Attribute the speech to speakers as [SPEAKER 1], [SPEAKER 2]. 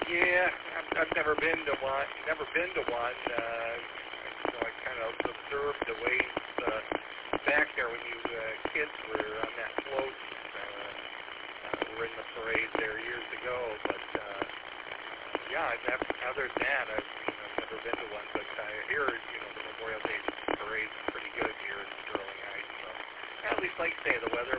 [SPEAKER 1] Yeah, I've never been to one. I kind of observed the ways back there when you kids were on that float. Were in the parade there years ago, but other than that, I've never been to one. But I hear the Memorial Day parade is pretty good here in Sterling Heights. So at least, like I say, the weather